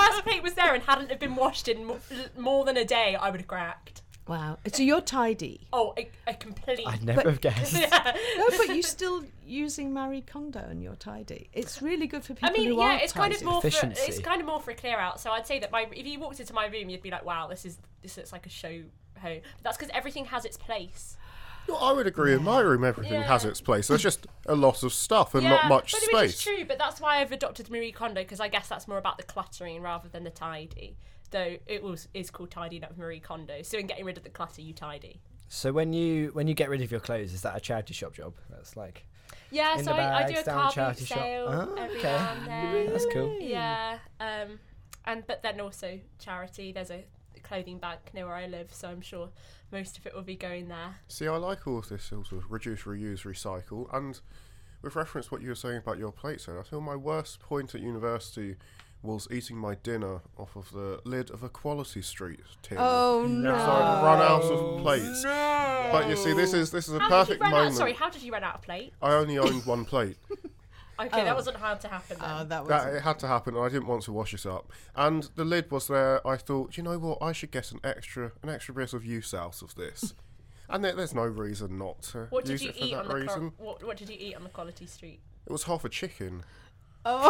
first plate was there and hadn't have been washed in more than a day, I would have cracked. Wow. So you're tidy. Oh, a complete. I'd never have guessed. Yeah. No, but you're still using Marie Kondo and you're tidy. It's really good for people I mean, who yeah, aren't it's kind of tidy. more for Efficiency. it's kind of more for a clear out. So I'd say that if you walked into my room, you'd be like, wow, this looks like a show home. But that's because everything has its place. Well, I would agree. In my room, everything has its place. There's just a lot of stuff and not much but space. Which is true, but that's why I've adopted Marie Kondo, because I guess that's more about the cluttering rather than the tidy. Though is called tidying up Marie Kondo. So in getting rid of the clutter, you tidy. So when you get rid of your clothes, is that a charity shop job? That's like Yeah, in so the I do a bags, down car charity boot shop. sale Oh, every okay. now and then. That's cool. Yeah, but then also charity. There's a clothing bank near where I live, so I'm sure most of it will be going there. See, I like all of this sort of reduce, reuse, recycle. And with reference to what you were saying about your plates, I feel my worst point at university was eating my dinner off of the lid of a Quality Street tin. Oh no! So I'd run out of plates. No. But you see, this is a How perfect did you run moment. out? Sorry, how did you run out of plate? I only owned one plate. Okay, Oh. that wasn't hard to happen then. Oh, that was. That it had to happen, and I didn't want to wash it up. And the lid was there. I thought, you know what? I should get an extra bit of use out of this. And there's no reason not to What did use you it for eat that on the reason. what did you eat on the Quality Street? It was half a chicken. Oh.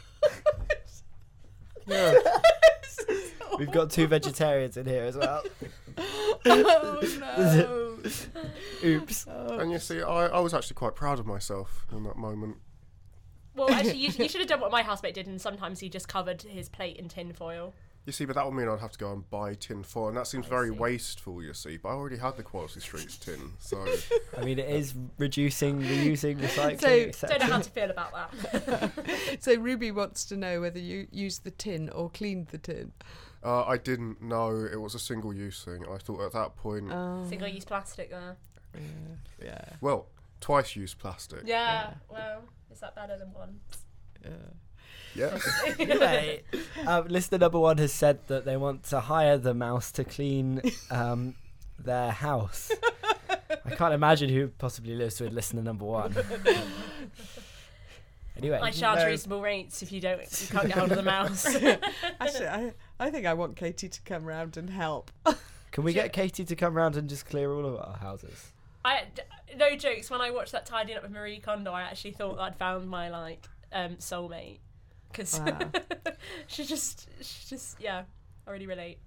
Yeah. We've got 2 vegetarians in here as well. Oh no! Oops. And you see, I was actually quite proud of myself in that moment. Well, actually, you should have done what my housemate did, and sometimes he just covered his plate in tin foil. You see, but that would mean I'd have to go and buy tin foil, and that seems very wasteful, you see. But I already had the Quality Streets tin, so... I mean, it is reducing, reusing, recycling, So- etc. Don't know how to feel about that. So Ruby wants to know whether you used the tin or cleaned the tin. I didn't know it was a single-use thing. I thought at that point, Single-use plastic there. Yeah. well, twice-use plastic. Yeah. Well, is that better than one? Yeah. Anyway, listener number 1 has said that they want to hire the mouse to clean their house. I can't imagine who possibly lives with listener number 1. Anyway, I charge reasonable rates if you can't get hold of the mouse. Actually, I think I want Katie to come round and help. can we get Katie to come round and just clear all of our houses? No jokes. When I watched that Tidying Up with Marie Kondo, I actually thought I'd found my soulmate, because Wow. she just I really relate.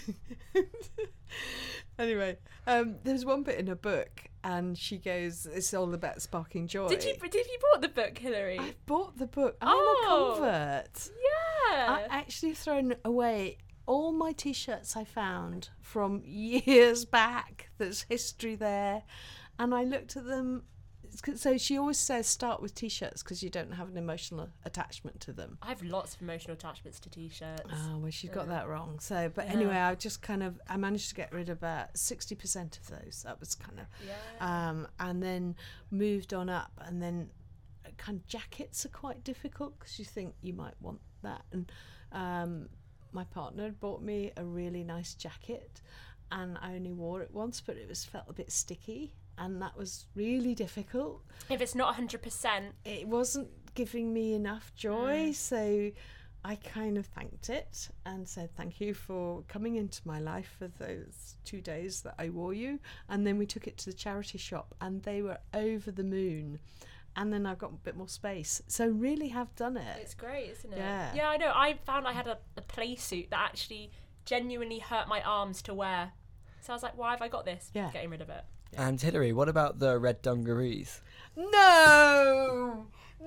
Anyway, there's one bit in her book, and she goes, "It's all about sparking joy." Did you bought the book, Hilary? I bought the book. I'm Oh. a convert. Yeah. I actually thrown away all my T-shirts I found from years back. There's history there, and I looked at them. So she always says start with T-shirts because you don't have an emotional attachment to them. I have lots of emotional attachments to T-shirts. Oh, well, she got that wrong. So, but anyway, I just I managed to get rid of about 60% of those. That was kind of, and then moved on up, and then kind of jackets are quite difficult because you think you might want that. And my partner had bought me a really nice jacket, and I only wore it once, but it felt a bit sticky. And that was really difficult. If it's not 100%, It wasn't giving me enough joy, so I kind of thanked it and said thank you for coming into my life for those 2 days that I wore you. And then we took it to the charity shop, and they were over the moon. And then I've got a bit more space, so really have done it. it's great, isn't it? Yeah. Yeah, I know. I found I had a play suit that actually genuinely hurt my arms to wear. So I was like, why have I got this? Yeah. Getting rid of it. And Hilary, what about the red dungarees? No.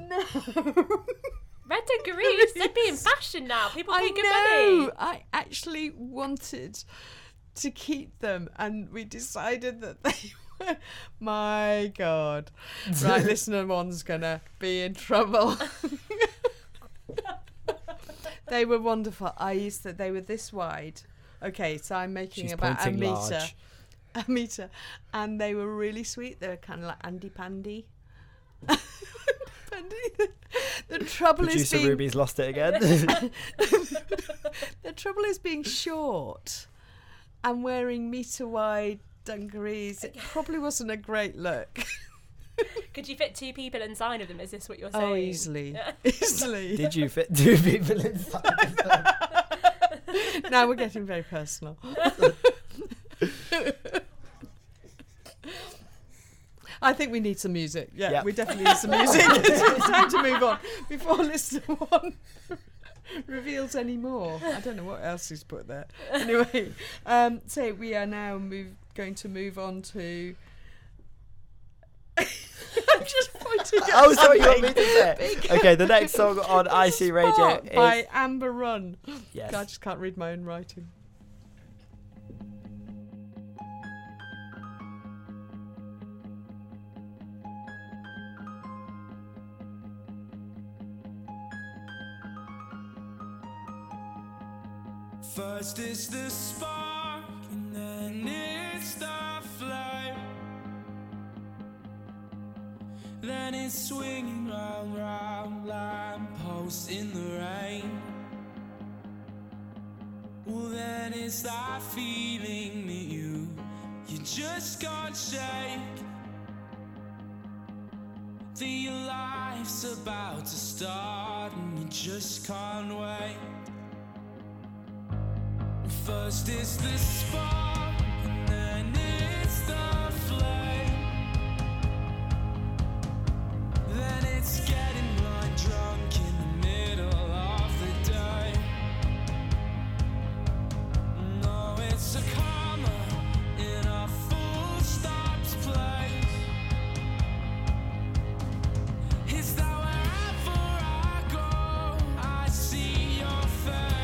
Red dungarees, they're being fashion now. People pay I good know. money. I actually wanted to keep them, and we decided that they were. My God! Right, listener one's gonna be in trouble. They were wonderful. They were this wide. Okay, so I'm making She's about a pointing metre. large. A metre, and they were really sweet. They were kind of like Andy Pandy. The trouble is Producer being Ruby's lost it again. the trouble is being short and wearing metre wide dungarees. It probably wasn't a great look. Could you fit 2 people inside of them? Is this what you're saying? Oh, easily, Yeah. easily. Did you fit 2 people inside? Now we're getting very personal. I think we need some music. Yeah, Yep. we definitely need some music. It's time to move on before listener one reveals any more. I don't know what else he's put there. Anyway, so we are now going to move on to... I'm just pointing at Oh, sorry, you want me something. to say it? Okay, the next song on IC Radio Spot is... by Amber Run. Yes. God, I just can't read my own writing. First it's the spark, and then it's the flame. Then it's swinging round, round, lampposts in the rain. Well, then it's that feeling that you just can't shake. That your life's about to start and you just can't wait. First it's the spark, and then it's the flame. Then it's getting blind drunk in the middle of the day. No, it's a comma in a full stops place. Is that wherever I go, I see your face.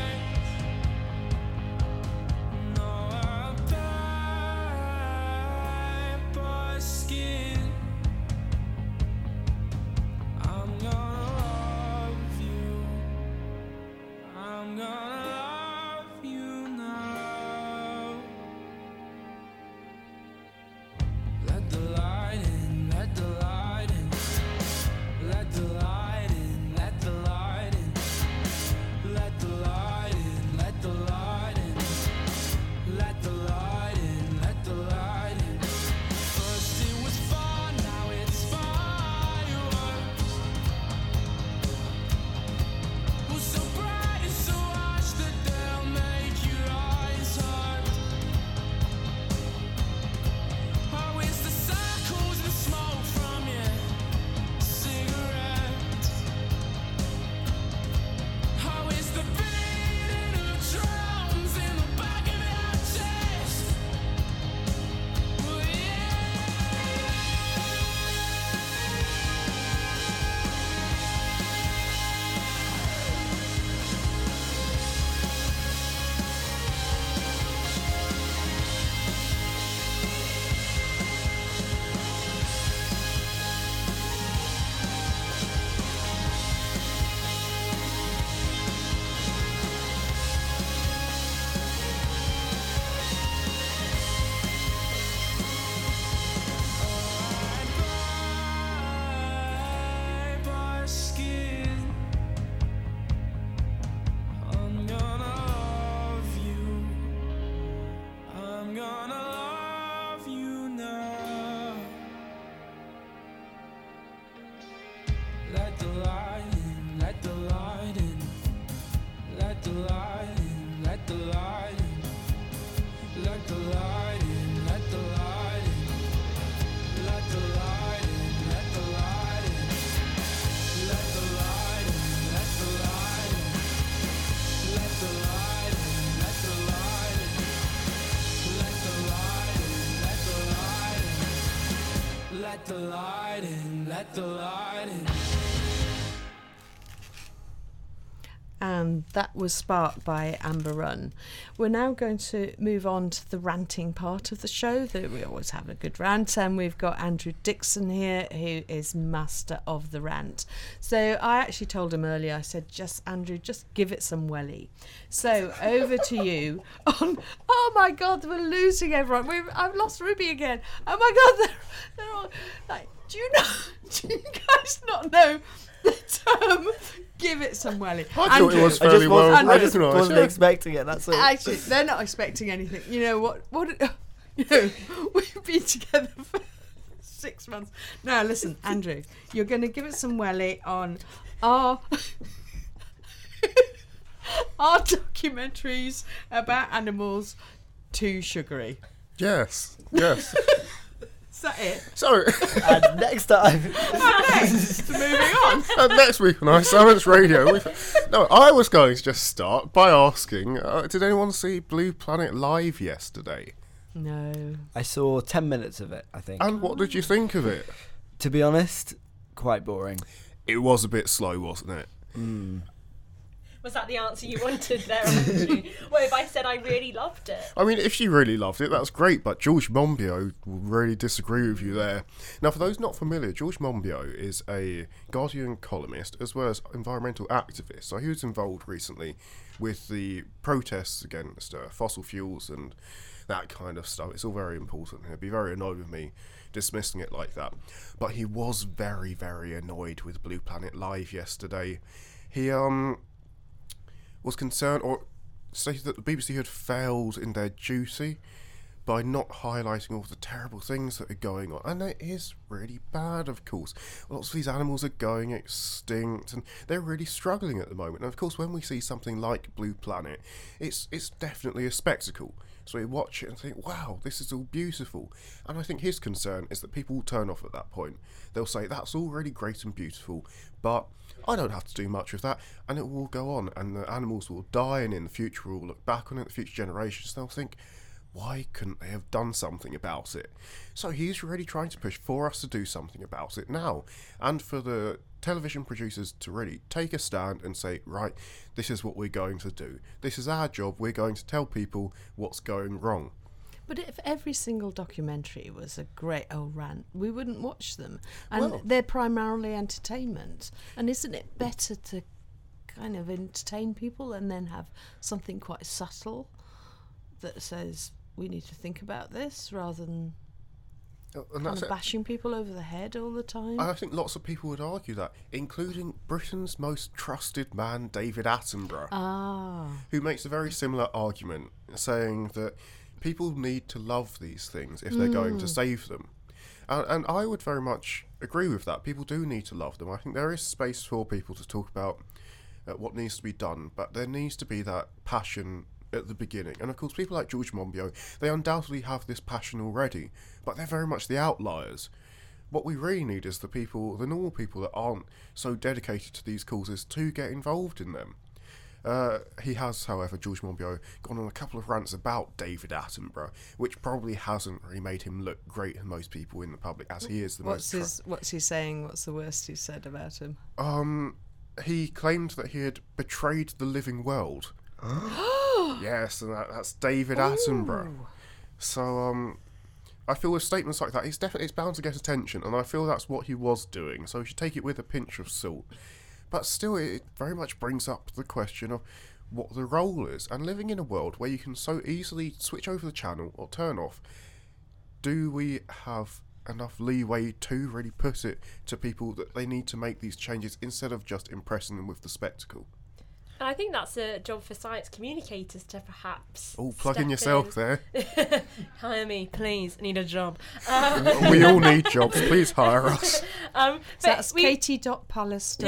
Let the light in, let the light in. And that was Spark by Amber Run. We're now going to move on to the ranting part of the show. That we always have a good rant, and we've got Andrew Dixon here, who is master of the rant. So I actually told him earlier, I said, Andrew, just give it some welly. So over to you on, oh my God, we're losing everyone. I've lost Ruby again. Oh my God, they're all like, do you guys not know the term give it some welly? I thought it was fairly well I just recognised. wasn't expecting it, that's all. Actually, they're not expecting anything. You know what? You know, we've been together for 6 months. Now, listen, Andrew, you're going to give it some welly on our Are documentaries about animals too sugary? Yes, yes. Is that it? So, And next time. Moving on. next week on iScience Radio, I was going to just start by asking, did anyone see Blue Planet live yesterday? No. I saw 10 minutes of it, I think. And what did you think of it? To be honest, quite boring. It was a bit slow, wasn't it? Was that the answer you wanted there, Andrew? What if I said I really loved it? I mean, if she really loved it, that's great, but George Monbiot will really disagree with you there. Now, for those not familiar, George Monbiot is a Guardian columnist as well as environmental activist. So he was involved recently with the protests against fossil fuels and that kind of stuff. It's all very important. He'd be very annoyed with me dismissing it like that. But he was very, very annoyed with Blue Planet Live yesterday. He, was concerned or stated that the BBC had failed in their duty by not highlighting all the terrible things that are going on. And it is really bad, of course. Lots of these animals are going extinct and they're really struggling at the moment. And of course, when we see something like Blue Planet, it's definitely a spectacle. So we watch it and think, wow, this is all beautiful. And I think his concern is that people will turn off at that point. They'll say, that's all really great and beautiful, but I don't have to do much with that, and it will go on, and the animals will die, and in the future we'll look back on it, the future generations, they'll think, why couldn't they have done something about it? So he's really trying to push for us to do something about it now, and for the television producers to really take a stand and say, right, this is what we're going to do. This is our job, we're going to tell people what's going wrong. But if every single documentary was a great old rant, we wouldn't watch them. And Well- they're primarily entertainment. And isn't it better to kind of entertain people and then have something quite subtle that says we need to think about this rather than And kind that's of it. bashing people over the head all the time? I think lots of people would argue that, including Britain's most trusted man, David Attenborough, who makes a very similar argument, saying that people need to love these things if they're going to save them. And I would very much agree with that. People do need to love them. I think there is space for people to talk about what needs to be done, but there needs to be that passion at the beginning. And of course, people like George Monbiot, they undoubtedly have this passion already, but they're very much the outliers. What we really need is the people, the normal people that aren't so dedicated to these causes, to get involved in them. He has, however, George Monbiot, gone on a couple of rants about David Attenborough, which probably hasn't really made him look great to most people in the public, as he is the What's most... he saying? What's the worst he said about him? He claimed that he had betrayed the living world. Yes, and that's David Attenborough. So, I feel with statements like that, it's bound to get attention, and I feel that's what he was doing, so we should take it with a pinch of salt. But still, it very much brings up the question of what the role is, and living in a world where you can so easily switch over the channel or turn off, do we have enough leeway to really put it to people that they need to make these changes instead of just impressing them with the spectacle? And I think that's a job for science communicators to perhaps. Oh, plug in yourself there. Hire me, please. I need a job. We all need jobs. Please hire us. So that's Katie.Pallister,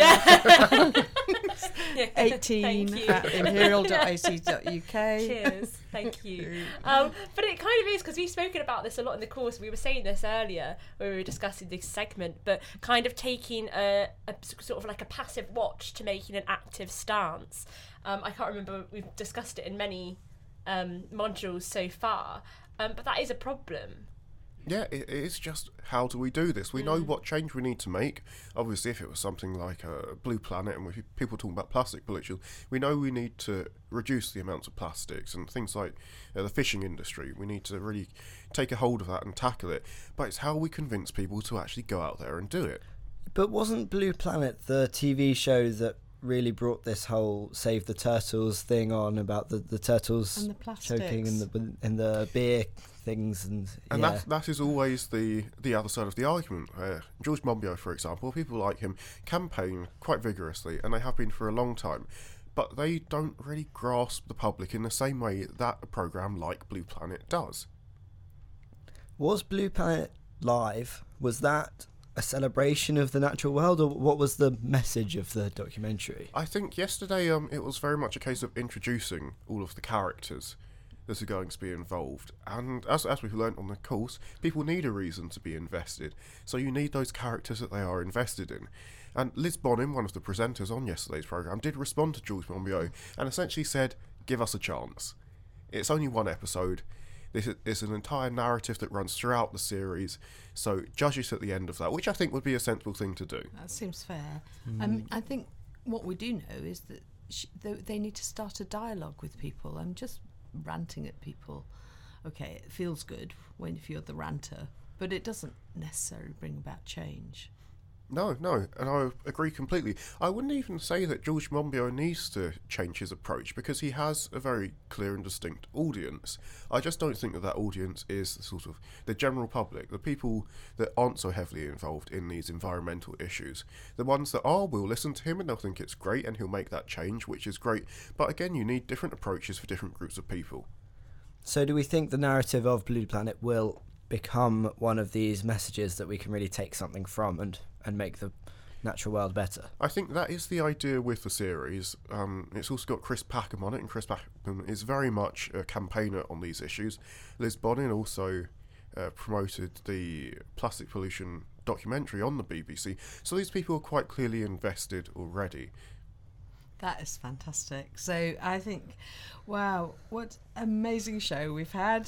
Yeah, 18 thank you. at imperial.ac.uk. Cheers, thank you. But it kind of is, because we've spoken about this a lot in the course. We were saying this earlier when we were discussing this segment, but kind of taking a sort of like a passive watch to making an active stance. I can't remember, we've discussed it in many modules so far, but that is a problem. Yeah, it is just, how do we do this? We know what change we need to make. Obviously, if it was something like a Blue Planet and with people talking about plastic pollution, we know we need to reduce the amounts of plastics and things like the fishing industry. We need to really take a hold of that and tackle it. But it's how we convince people to actually go out there and do it. But wasn't Blue Planet the TV show that really brought this whole Save the Turtles thing on, about the turtles And the plastics. choking in the beer things, and yeah. that is always the other side of the argument. George Monbiot, for example, people like him campaign quite vigorously, and they have been for a long time, but they don't really grasp the public in the same way that a programme like Blue Planet does. Was Blue Planet live? Was that a celebration of the natural world, or what was the message of the documentary? I think yesterday it was very much a case of introducing all of the characters that are going to be involved, and as we've learnt on the course, people need a reason to be invested, so you need those characters that they are invested in. And Liz Bonin, one of the presenters on yesterday's programme, did respond to Jules Monbiot and essentially said, give us a chance. It's only one episode. This is an entire narrative that runs throughout the series, so judge it at the end of that, which I think would be a sensible thing to do. That seems fair. I think what we do know is that they need to start a dialogue with people. I'm just ranting at people. Okay, it feels good if you're the ranter, but it doesn't necessarily bring about change. No, and I agree completely. I wouldn't even say that George Monbiot needs to change his approach, because he has a very clear and distinct audience. I just don't think that audience is sort of the general public, the people that aren't so heavily involved in these environmental issues. The ones that are will listen to him and they'll think it's great and he'll make that change, which is great. But again, you need different approaches for different groups of people. So do we think the narrative of Blue Planet will become one of these messages that we can really take something from and make the natural world better? I think that is the idea with the series. It's also got Chris Packham on it, and Chris Packham is very much a campaigner on these issues. Liz Bonin also promoted the plastic pollution documentary on the BBC, so these people are quite clearly invested already. That is fantastic. So I think, wow, what amazing show we've had.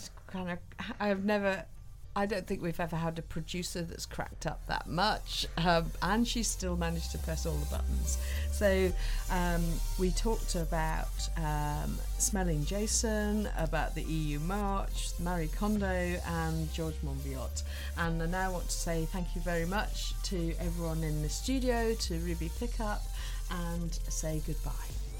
I don't think we've ever had a producer that's cracked up that much, and she's still managed to press all the buttons. So we talked about Smelling Jason, about the EU March, Marie Kondo and George Monbiot. And I now want to say thank you very much to everyone in the studio, to Ruby Pickup, and say goodbye.